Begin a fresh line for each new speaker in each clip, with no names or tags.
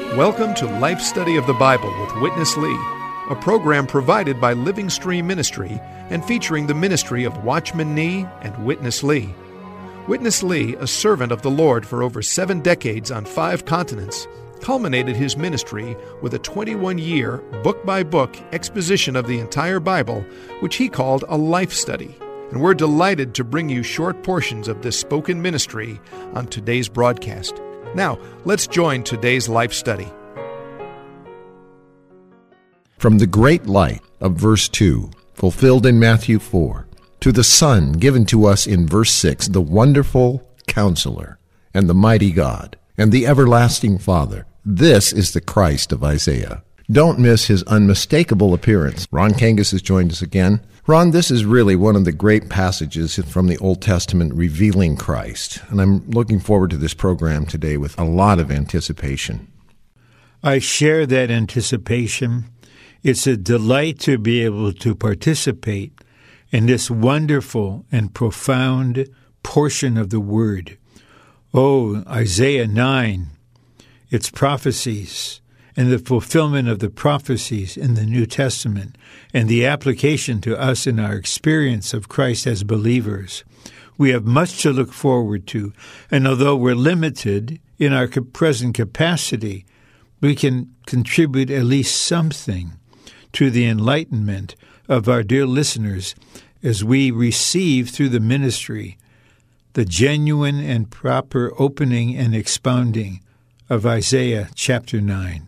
Welcome to Life Study of the Bible with Witness Lee, a program provided by Living Stream Ministry and featuring the ministry of Watchman Nee and Witness Lee. Witness Lee, a servant of the Lord for over 7 decades on 5 continents, culminated his ministry with a 21-year, book-by-book exposition of the entire Bible, which he called a life study. And we're delighted to bring you short portions of this spoken ministry on today's broadcast. Now, let's join today's life study.
From the great light of verse 2, fulfilled in Matthew 4, to the Son given to us in verse 6, the wonderful Counselor, and the mighty God, and the everlasting Father. This is the Christ of Isaiah. Don't miss his unmistakable appearance. Ron Kangas has joined us again. Ron, this is really one of the great passages from the Old Testament revealing Christ, and I'm looking forward to this program today with a lot of anticipation.
I share that anticipation. It's a delight to be able to participate in this wonderful and profound portion of the Word. Oh, Isaiah 9, its prophecies, and the fulfillment of the prophecies in the New Testament, and the application to us in our experience of Christ as believers. We have much to look forward to, and although we're limited in our present capacity, we can contribute at least something to the enlightenment of our dear listeners as we receive through the ministry the genuine and proper opening and expounding of Isaiah chapter 9.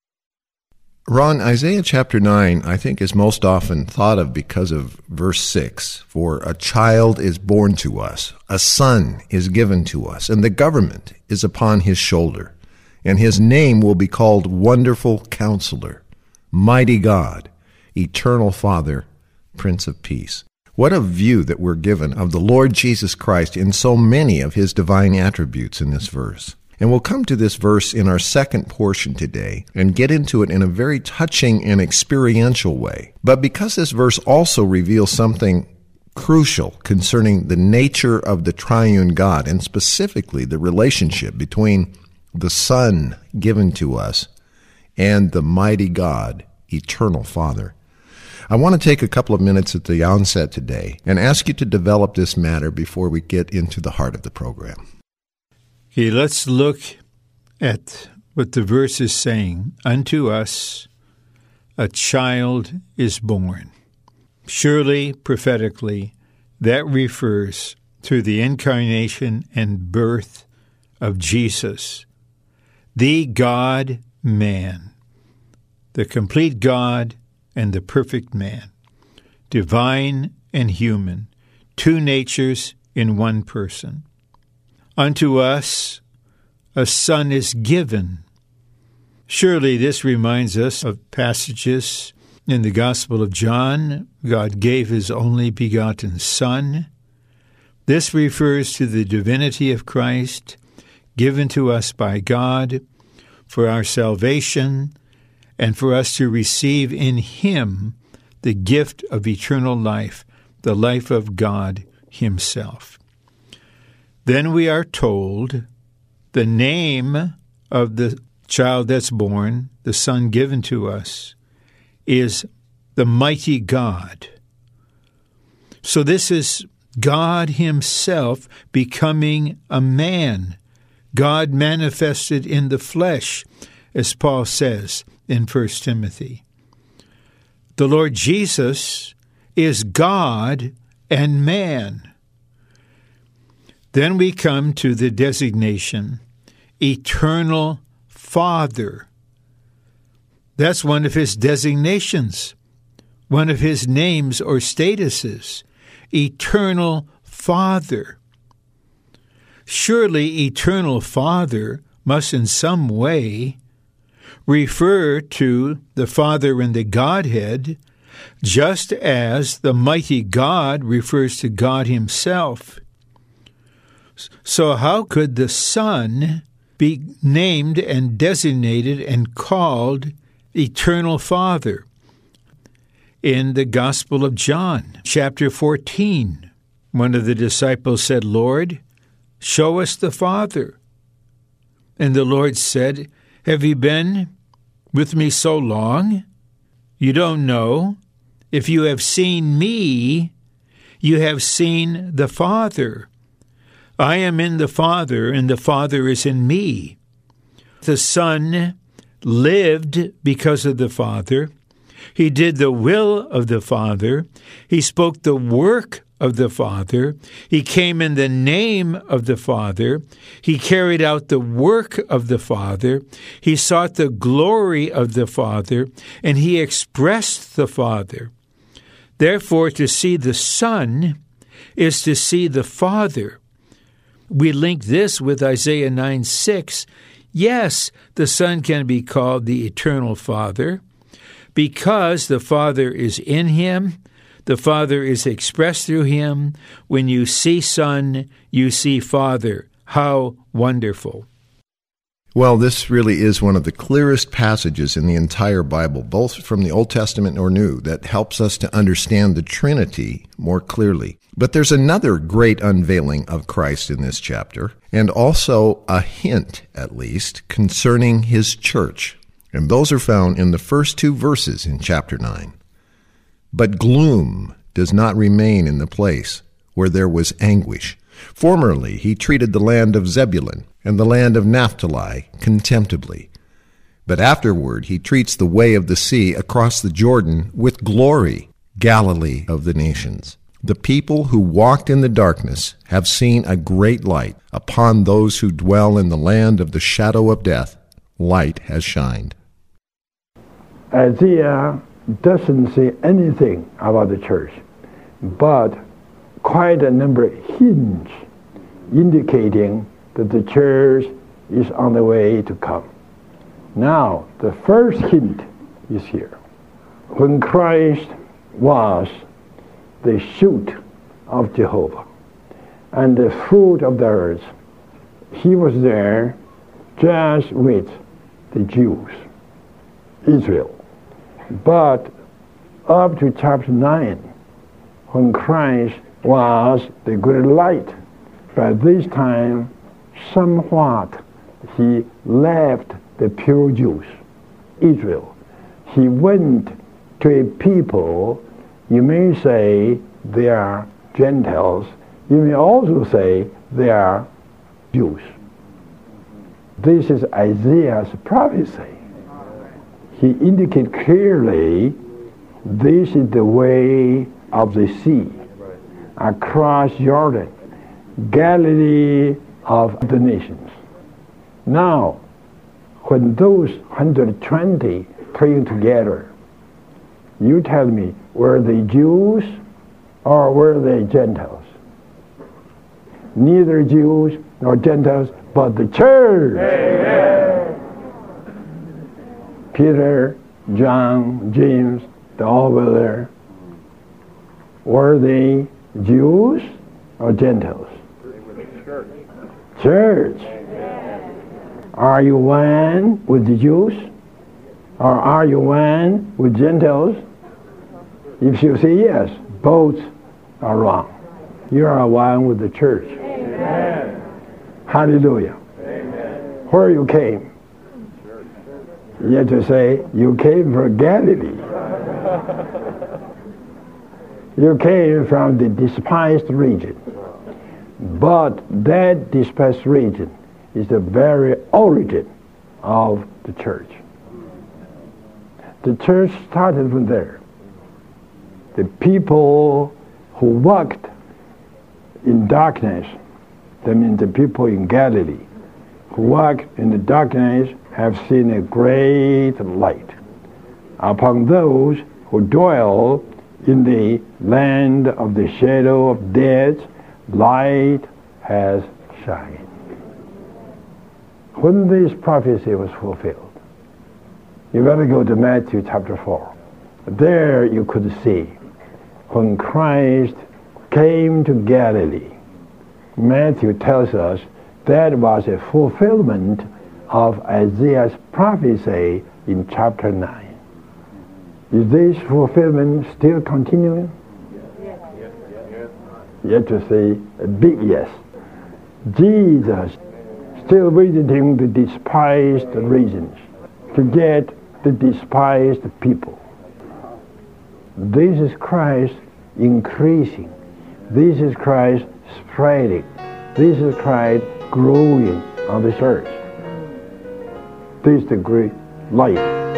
Ron, Isaiah chapter 9, I think, is most often thought of because of verse 6. For a child is born to us, a son is given to us, and the government is upon his shoulder. And his name will be called Wonderful Counselor, Mighty God, Eternal Father, Prince of Peace. What a view that we're given of the Lord Jesus Christ in so many of his divine attributes in this verse. And we'll come to this verse in our second portion today and get into it in a very touching and experiential way. But because this verse also reveals something crucial concerning the nature of the triune God, and specifically the relationship between the Son given to us and the mighty God, Eternal Father, I want to take a couple of minutes at the onset today and ask you to develop this matter before we get into the heart of the program.
Okay, let's look at what the verse is saying. Unto us a child is born. Surely, prophetically, that refers to the incarnation and birth of Jesus, the God-man, the complete God and the perfect man, divine and human, 2 natures in one person. Unto us a son is given. Surely this reminds us of passages in the Gospel of John. God gave his only begotten Son. This refers to the divinity of Christ, given to us by God for our salvation and for us to receive in him the gift of eternal life, the life of God himself. Then we are told the name of the child that's born, the Son given to us, is the mighty God. So this is God himself becoming a man, God manifested in the flesh, as Paul says in 1 Timothy. The Lord Jesus is God and man. Then we come to the designation, Eternal Father. That's one of his designations, one of his names or statuses, Eternal Father. Surely Eternal Father must in some way refer to the Father in the Godhead, just as the mighty God refers to God himself. So how could the Son be named and designated and called Eternal Father? In the Gospel of John, chapter 14, one of the disciples said, Lord, show us the Father. And the Lord said, Have you been with me so long? You don't know. If you have seen me, you have seen the Father. I am in the Father, and the Father is in me. The Son lived because of the Father. He did the will of the Father. He spoke the work of the Father. He came in the name of the Father. He carried out the work of the Father. He sought the glory of the Father, and he expressed the Father. Therefore, to see the Son is to see the Father. We link this with Isaiah 9:6. Yes, the Son can be called the eternal Father because the Father is in him. The Father is expressed through him. When you see Son, you see Father. How wonderful.
Well, this really is one of the clearest passages in the entire Bible, both from the Old Testament or New, that helps us to understand the Trinity more clearly. But there's another great unveiling of Christ in this chapter, and also a hint, at least, concerning his church. And those are found in the first 2 verses in chapter 9. But gloom does not remain in the place where there was anguish. Formerly he treated the land of Zebulun and the land of Naphtali contemptibly. But afterward he treats the way of the sea across the Jordan with glory, Galilee of the nations. The people who walked in the darkness have seen a great light. Upon those who dwell in the land of the shadow of death, light has shined.
Isaiah doesn't say anything about the church, but quite a number of hints indicating that the church is on the way to come. Now, the first hint is here. When Christ was the shoot of Jehovah and the fruit of the earth, he was there just with the Jews, Israel. But up to chapter 9, when Christ was the great light, by this time, somewhat he left the pure Jews, Israel. He went to a people, you may say they are Gentiles, you may also say they are Jews. This is Isaiah's prophecy. He indicates clearly this is the way of the sea, across Jordan, Galilee of the nations. Now, when those 120 praying together, you tell me, were they Jews or were they Gentiles? Neither Jews nor Gentiles, but the church. Amen. Peter, John, James, they all were there. Were they Jews or Gentiles? Church. Are you one with the Jews? Or are you one with Gentiles? If you say yes, both are wrong. You are one with the church. Amen. Hallelujah. Amen. Where you came? You have to say, you came from Galilee. You came from the despised region. But that despised region is the very origin of the church. The church started from there. The people who walked in darkness, that means the people in Galilee, who walked in the darkness have seen a great light. Upon those who dwell in the land of the shadow of death, light has shined. When this prophecy was fulfilled, you better go to Matthew chapter 4. There you could see when Christ came to Galilee. Matthew tells us that was a fulfillment of Isaiah's prophecy in chapter 9. Is this fulfillment still continuing? Yes. You have to say a big yes. Jesus still visiting the despised regions to get the despised people. This is Christ increasing. This is Christ spreading. This is Christ growing on this earth. This is the great light.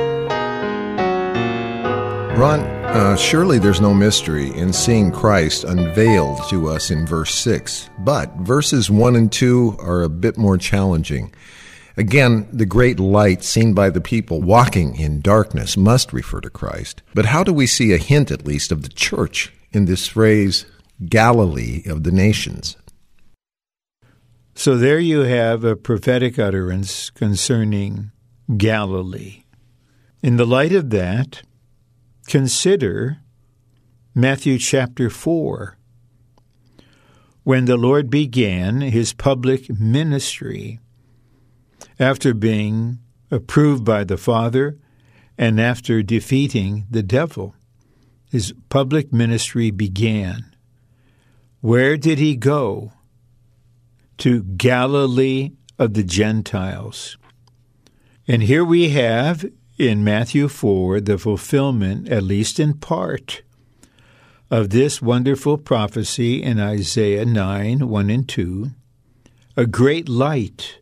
Ron, surely there's no mystery in seeing Christ unveiled to us in verse 6, but verses 1 and 2 are a bit more challenging. Again, the great light seen by the people walking in darkness must refer to Christ. But how do we see a hint, at least, of the church in this phrase, Galilee of the nations?
So there you have a prophetic utterance concerning Galilee. In the light of that, consider Matthew chapter 4, when the Lord began his public ministry after being approved by the Father and after defeating the devil. His public ministry began. Where did he go? To Galilee of the Gentiles. And here we have in Matthew 4 the fulfillment, at least in part, of this wonderful prophecy in Isaiah 9, 1 and 2, a great light.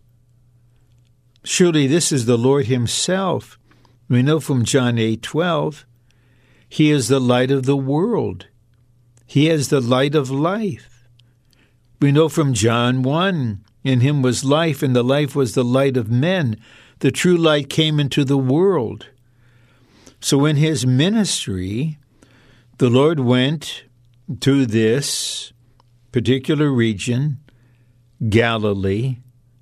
Surely this is the Lord himself. We know from John 8:12, he is the light of the world. He is the light of life. We know from John 1, in him was life, and the life was the light of men. The true light came into the world. So in his ministry, the Lord went to this particular region, Galilee,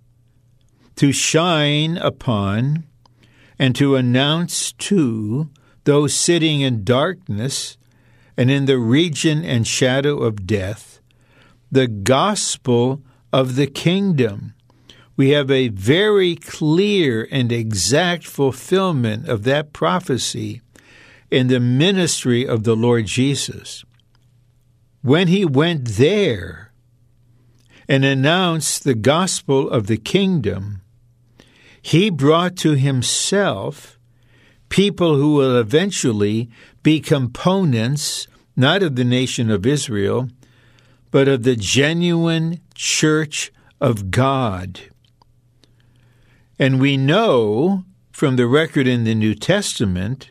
to shine upon and to announce to those sitting in darkness and in the region and shadow of death the gospel of the kingdom. We have a very clear and exact fulfillment of that prophecy in the ministry of the Lord Jesus. When he went there and announced the gospel of the kingdom, he brought to himself people who will eventually be components, not of the nation of Israel, but of the genuine church of God. And we know from the record in the New Testament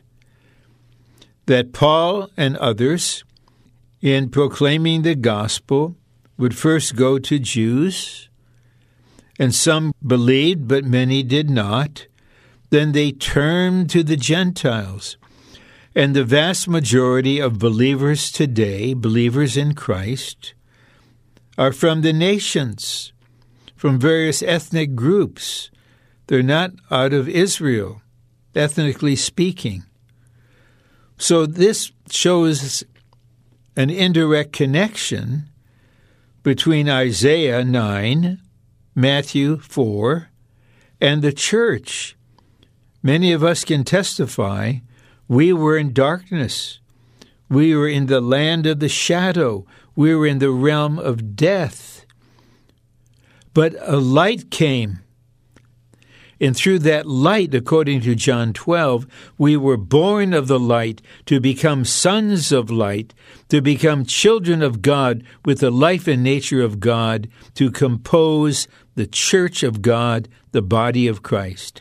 that Paul and others, in proclaiming the gospel, would first go to Jews, and some believed, but many did not. Then they turned to the Gentiles. And the vast majority of believers today, believers in Christ, are from the nations, from various ethnic groups. They're not out of Israel, ethnically speaking. So this shows an indirect connection between Isaiah 9, Matthew 4, and the church. Many of us can testify we were in darkness. We were in the land of the shadow. We were in the realm of death. But a light came. And through that light, according to John 12, we were born of the light to become sons of light, to become children of God with the life and nature of God, to compose the church of God, the body of Christ.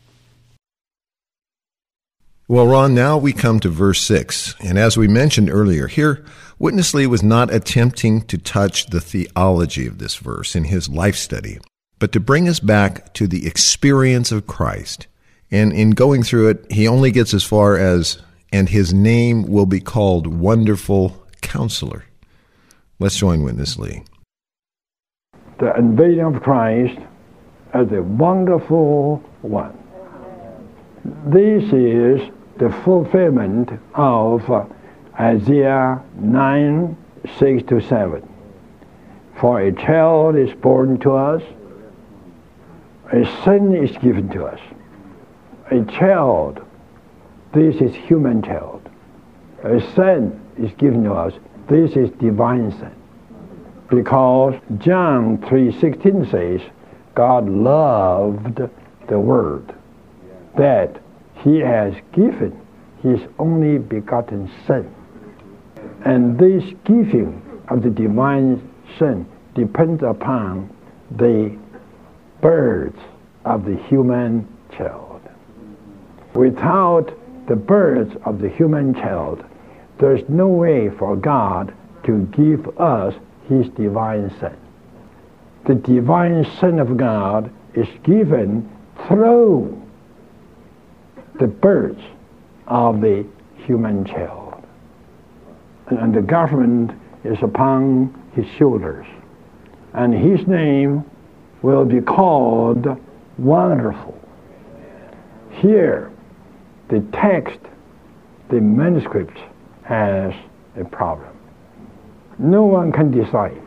Well, Ron, now we come to verse 6. And as we mentioned earlier, here, Witness Lee was not attempting to touch the theology of this verse in his life study, but to bring us back to the experience of Christ. And in going through it, he only gets as far as, and his name will be called Wonderful Counselor. Let's join Witness Lee.
The unveiling of Christ as a wonderful one. This is the fulfillment of Isaiah 9, 6-7. For a child is born to us, a son is given to us. A child, this is human child. A son is given to us, this is divine son. Because John 3:16 says, God loved the world, that he has given his only begotten Son. And this giving of the divine Son depends upon the birth of the human child. Without the birth of the human child, there's no way for God to give us his divine Son. The divine Son of God is given through the birth of the human child. And the government is upon his shoulders. And his name will be called Wonderful. Here, the text, the manuscript, has a problem. No one can decide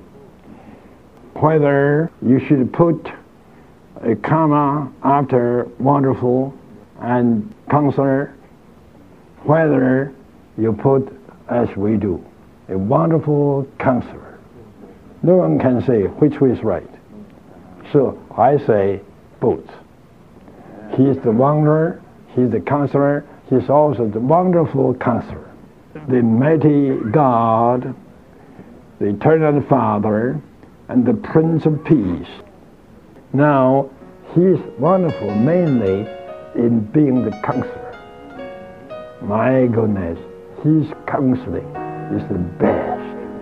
whether you should put a comma after wonderful and counselor, whether you put, as we do, a wonderful counselor. No one can say which way is right. So I say both. He is the wanderer, he is the counselor, he is also the wonderful counselor. The mighty God, the eternal Father, and the Prince of Peace. Now, he is wonderful mainly in being the counselor. My goodness, his counseling is the best.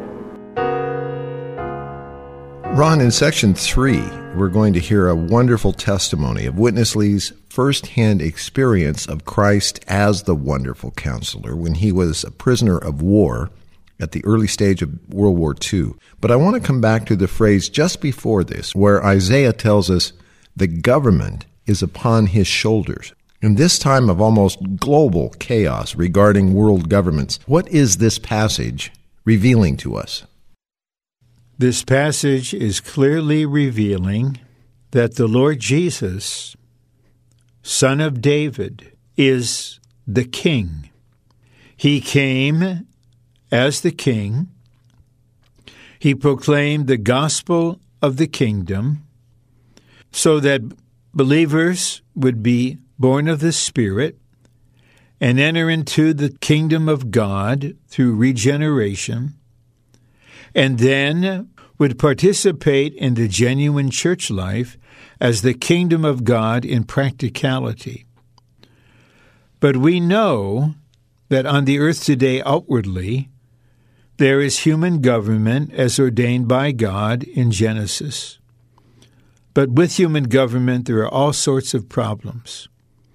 Ron, in section 3, we're going to hear a wonderful testimony of Witness Lee's firsthand experience of Christ as the wonderful counselor when he was a prisoner of war at the early stage of World War II. But I want to come back to the phrase just before this, where Isaiah tells us the government is upon his shoulders. In this time of almost global chaos regarding world governments, what is this passage revealing to us?
This passage is clearly revealing that the Lord Jesus, Son of David, is the King. He came as the King. He proclaimed the gospel of the kingdom so that believers would be born of the Spirit and enter into the kingdom of God through regeneration, and then would participate in the genuine church life as the kingdom of God in practicality. But we know that on the earth today outwardly, there is human government as ordained by God in Genesis. But with human government, there are all sorts of problems.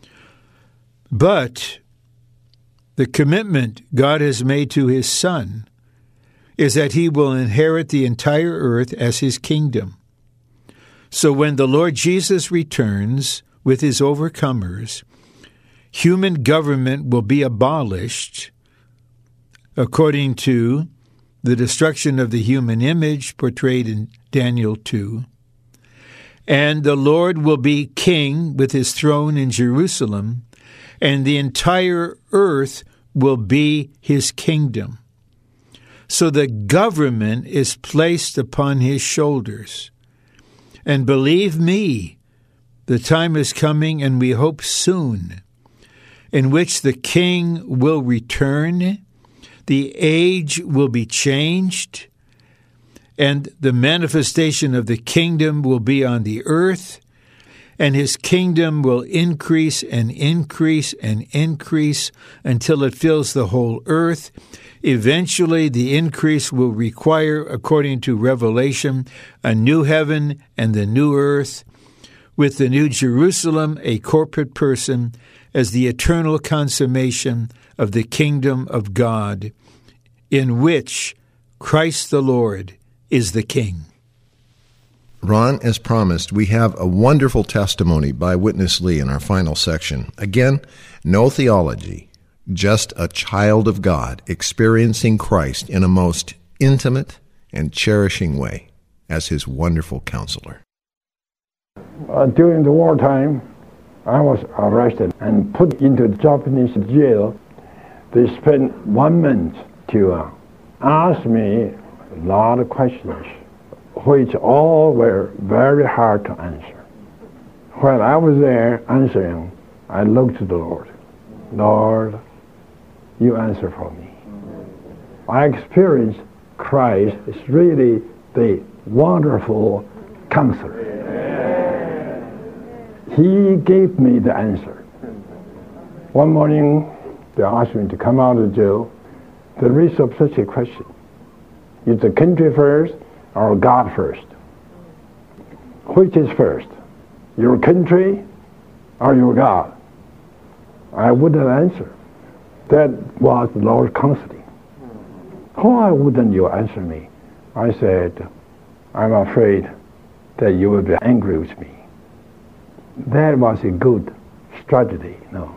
But the commitment God has made to his Son is that he will inherit the entire earth as his kingdom. So when the Lord Jesus returns with his overcomers, human government will be abolished according to the destruction of the human image portrayed in Daniel 2. And the Lord will be king with his throne in Jerusalem, and the entire earth will be his kingdom. So the government is placed upon his shoulders. And believe me, the time is coming, and we hope soon, in which the king will return, the age will be changed, and the manifestation of the kingdom will be on the earth, and his kingdom will increase and increase and increase until it fills the whole earth. Eventually, the increase will require, according to Revelation, a new heaven and the new earth, with the new Jerusalem, a corporate person, as the eternal consummation of the kingdom of God, in which Christ the Lord is the King.
Ron, as promised, we have a wonderful testimony by Witness Lee in our final section. Again, no theology, just a child of God experiencing Christ in a most intimate and cherishing way as his wonderful counselor.
During the wartime, I was arrested and put into Japanese jail. They spent 1 month to ask me a lot of questions. which all were very hard to answer. While I was there answering, I looked to the Lord. Lord, you answer for me. I experienced Christ is really the wonderful counselor. He gave me the answer. One morning, they asked me to come out of jail. They raised up such a question. Is the country first or God first? Which is first? Your country or your God? I wouldn't answer. That was the Lord's counseling. Why wouldn't you answer me? I said, I'm afraid that you will be angry with me. That was a good strategy, no.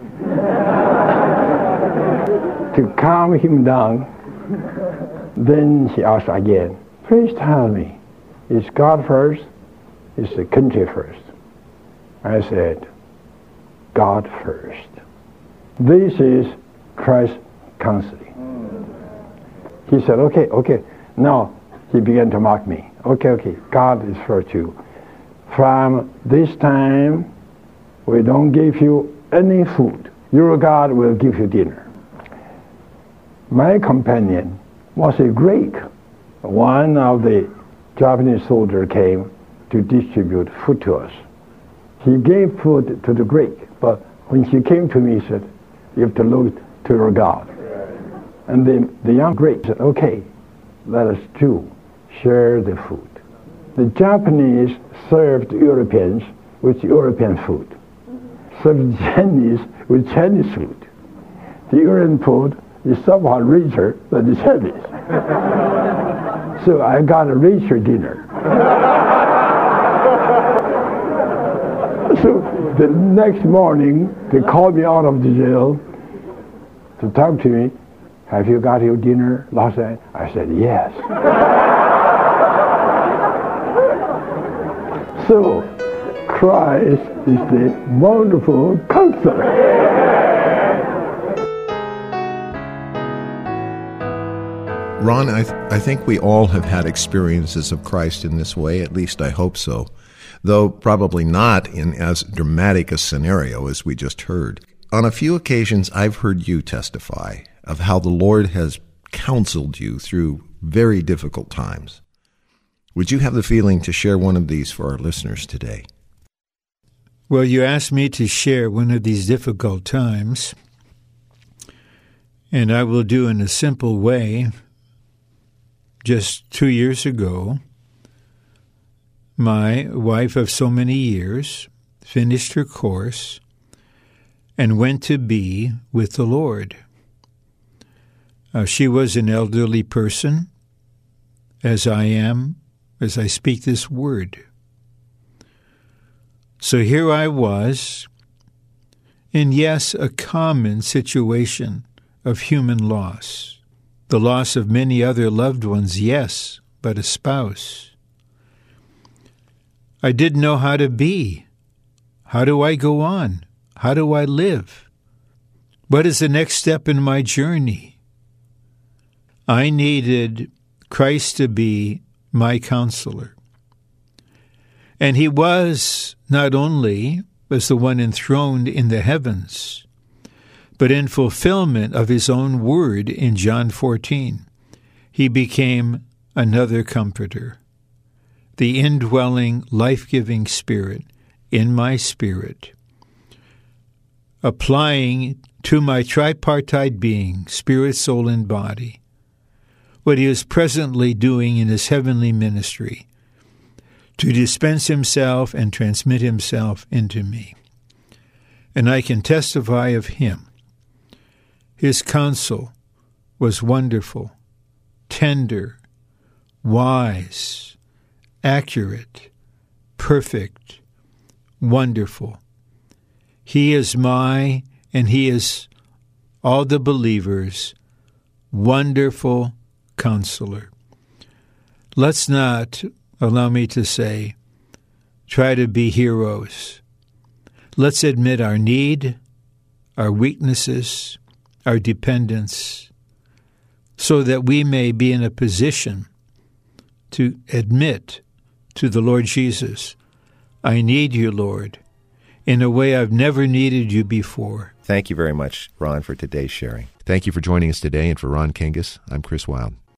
To calm him down, then he asked again, please tell me, is God first? Is the country first? I said, God first. This is Christ's counseling. He said, okay. Now he began to mock me. Okay, God is first too. From this time, we don't give you any food. Your God will give you dinner. My companion was a Greek. One of the Japanese soldiers came to distribute food to us. He gave food to the Greek, but when he came to me, he said, you have to look to your God. And the young Greek said, okay, let us two share the food. The Japanese served Europeans with European food, served Chinese with Chinese food. The European food is somewhat richer than the Chinese. So I got a richer dinner. So the next morning, they called me out of the jail to talk to me. Have you got your dinner last night? I said, yes. So, Christ is the wonderful counselor.
Ron, I think we all have had experiences of Christ in this way, at least I hope so, though probably not in as dramatic a scenario as we just heard. On a few occasions, I've heard you testify of how the Lord has counseled you through very difficult times. Would you have the feeling to share one of these for our listeners today?
Well, you asked me to share one of these difficult times, and I will do in a simple way. Just 2 years ago, my wife of so many years finished her course and went to be with the Lord. She was an elderly person, as I am, as I speak this word. So here I was, in yes, a common situation of human loss. The loss of many other loved ones, yes, but a spouse. I didn't know how to be. How do I go on? How do I live? What is the next step in my journey? I needed Christ to be my counselor. And he was not only as the one enthroned in the heavens, but in fulfillment of his own word in John 14, he became another comforter, the indwelling, life-giving Spirit in my spirit, applying to my tripartite being, spirit, soul, and body, what he is presently doing in his heavenly ministry, to dispense himself and transmit himself into me. And I can testify of him. His counsel was wonderful, tender, wise, accurate, perfect, wonderful. He is my, and he is all the believers' wonderful counselor. Let's not, allow me to say, try to be heroes. Let's admit our need, our weaknesses, our dependence, so that we may be in a position to admit to the Lord Jesus. I need you, Lord, in a way I've never needed you before.
Thank you very much, Ron, for today's sharing. Thank you for joining us today, and for Ron Kangas, I'm Chris Wilde.